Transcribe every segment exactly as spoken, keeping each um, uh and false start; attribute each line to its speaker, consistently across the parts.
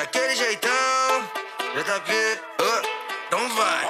Speaker 1: daquele jeitão. J P, uh, então vai.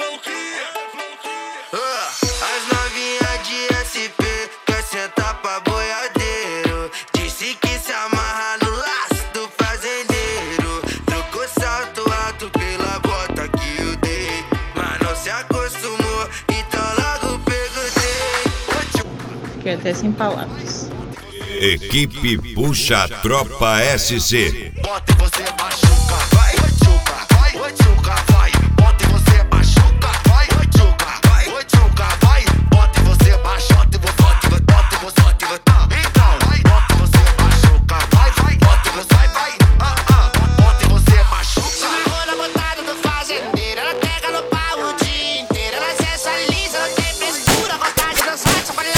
Speaker 1: Uh, as novinhas de S P quer sentar pra boiadeiro. Disse que se amarra no laço do fazendeiro. Trocou salto alto pela bota que eu dei, mas não se acostumou, então logo perguntei.
Speaker 2: Fiquei até sem palavras.
Speaker 3: Equipe Puxa Tropa S C.
Speaker 1: Bota e você machuca, vai, tchuca, vai, tchuca, vai. Bota e você machuca, vai, tchuca, vai, tchuca, vai. Bota e você machuca, bota e você, bota e você, bota e você. Então, bota e você machuca, vai, vai, bota e você, vai, ah, ah. Bota e você machuca.
Speaker 4: Se ligou na botada do fazendeiro, ela pega no pau o dia inteiro. Ela sensualiza, não tem frescura, vontade de dançar, só pra lá.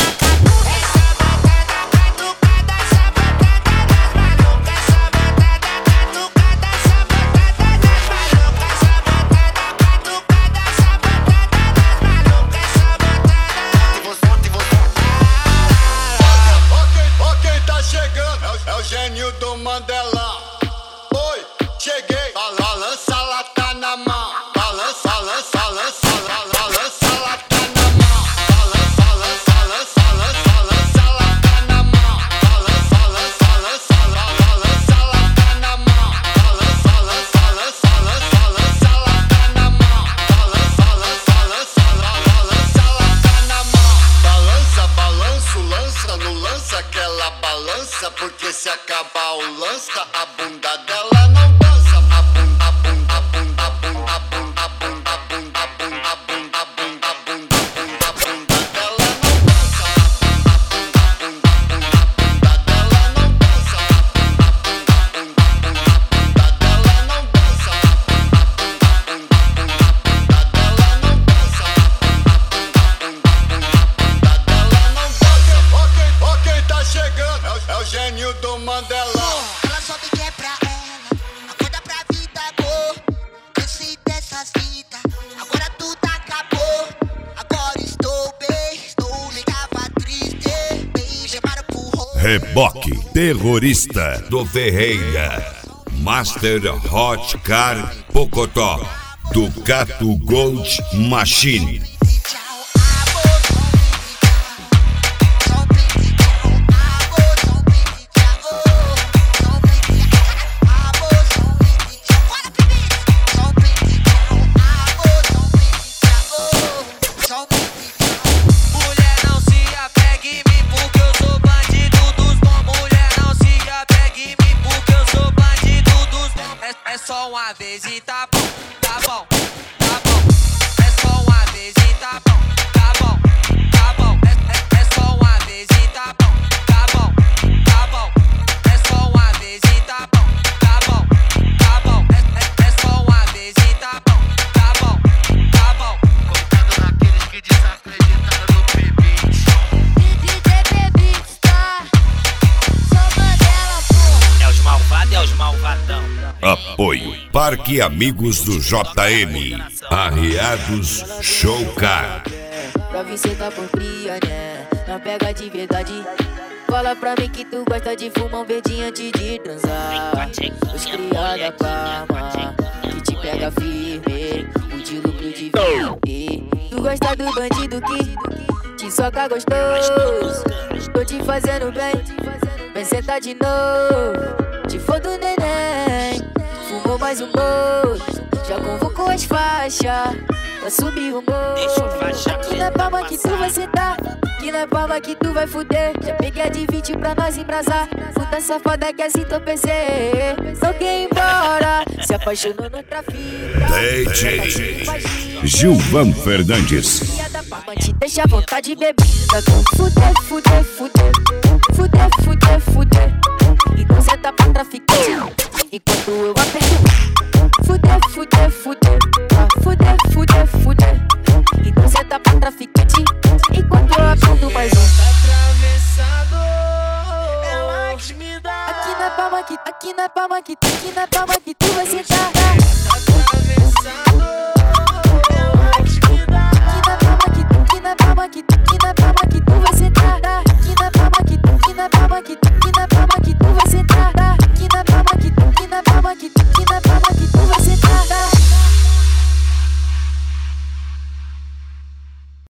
Speaker 5: Gênio do Mandelão. Oi, cheguei. Balança, lata na mão. Balança, balança, balança, balança, lata na mão. Balança, balança, balança, balança, lata na mão. Balança, balança, balança, balança, lata na mão. Balança, balança, balança, balança, lata na mão. Balança, balança, balança, balança, lata na mão. Balança, balanço, lança, no lança aquela balança, porque se acabar o lança, a bunda dela não dança. A bunda, a bunda, a bunda, a bunda, a bunda, a bunda, a bunda, a bunda, a bunda, a bunda, a bunda, a bunda dela não dança. A bunda, a bunda, a bunda, a bunda dela não dança. A bunda, a bunda, a bunda, a bunda dela não dança. A bunda, a bunda, a bunda, a bunda dela não dança. A bunda, a bunda, a bunda, a bunda dela não dança. Ok, ok, tá chegando. É o gênio do Mandelão.
Speaker 4: Ela só me quer pra ela, acorda pra vida, amor. Cansei dessas fitas, agora tudo acabou. Agora estou bem, estou ligava triste. Bem, chamaram pro rolo.
Speaker 3: Reboque Terrorista do Ferreira. Master Hot Car Pocotó. Ducato Gold Machine.
Speaker 4: Só uma vez e tá bom, tá bom, tá bom. É só uma vez e tá bom, tá bom, tá bom. É, é, é só uma vez e tá bom, tá bom, tá bom. É só uma vez e tá bom, tá bom, tá bom. É, é, é só uma vez e tá bom, tá bom, tá bom. Contando naqueles que desacreditaram no P-Beats. D J P-Beats, tá? Sou Mandela, pô. É os malvados, é os malvadão.
Speaker 3: Apoio Parque Amigos do J M. Arriados Showcar.
Speaker 6: Pra vir sentar por cria, né? Não pega de verdade. Fala pra mim que tu gosta de fumar um verdinho antes de transar. Os criada palma que te pega firme, o de lucro de vender. Tu gosta do bandido que te soca gostoso. Tô te fazendo bem, vem sentar de novo. Te for do neném, fumou mais um bolo. Já convocou as faixas pra subir o morro. Aqui na palma que tu vai sentar, aqui na palma que tu vai fuder. Já peguei a de vinte pra nós embrasar. Puta safada que assim tô pensei. Não quer ir embora, se apaixonou no trafico.
Speaker 3: D J Gilvan Fernandes.
Speaker 6: Te deixa à vontade de beber. Fuder, fuder, fuder. Fuder, fuder, fuder. Então cê tá pra traficante enquanto eu aperto. Fuder, fuder, fuder. Fuder, fuder, fuder. Então cê tá pra traficante enquanto eu aperto mais um.
Speaker 4: Atravessado, ela que me dá.
Speaker 6: Aqui na palma que, aqui na palma que, aqui na palma que tu vai sentar.
Speaker 4: Atravessado, ela que me dá.
Speaker 6: Aqui na palma que, aqui na palma que, aqui na palma que tu vai sentar. Aqui na palma que, aqui na palma que, aqui na palma que tu vai sentar. Aqui na palma que, aqui na palma palma, que, que na palma.